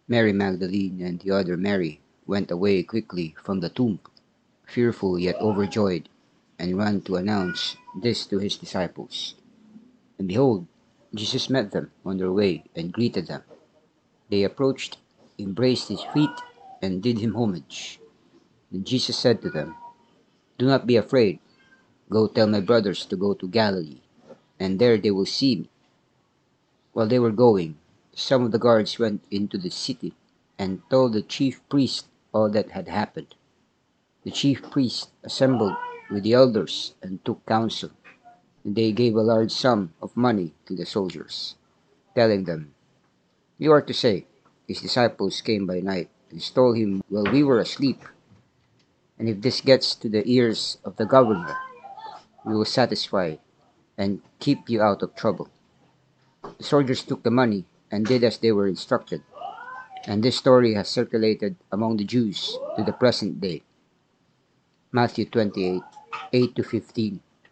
Mary Magdalene and the other Mary went away quickly from the tomb, fearful yet overjoyed, and ran to announce this to his disciples. And behold, Jesus met them on their way and greeted them. They approached, embraced his feet, and did him homage. Then Jesus said to them, "Do not be afraid. Go tell my brothers to go to Galilee, and there they will see me." While they were going, some of the guards went into the city and told the chief priest all that had happened. The chief priest assembled with the elders and took counsel. And they gave a large sum of money to the soldiers, telling them, "You are to say, his disciples came by night and stole him while we were asleep. And if this gets to the ears of the governor, we will satisfy and keep you out of trouble." The soldiers took the money and did as they were instructed. And this story has circulated among the Jews to the present day. Matthew 28:8 to 15.